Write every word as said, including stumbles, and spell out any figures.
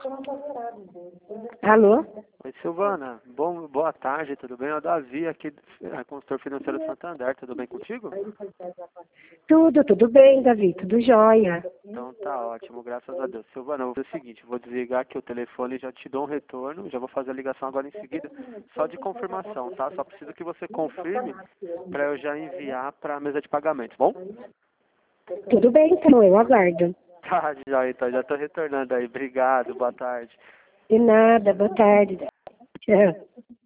Alô? Oi, Silvana. Bom, boa tarde, tudo bem? É o Davi aqui, é, consultor financeiro do Santander. Tudo bem contigo? Tudo, tudo bem, Davi, tudo jóia. Então tá ótimo, graças a Deus. Silvana, eu vou fazer o seguinte, vou desligar aqui o telefone e já te dou um retorno. Já vou fazer a ligação agora em seguida, só de confirmação, tá? Só preciso que você confirme para eu já enviar para a mesa de pagamento, bom? Tudo bem, então, eu aguardo. Tá, já, então já tô retornando aí. Obrigado, boa tarde. De nada, boa tarde. Tchau.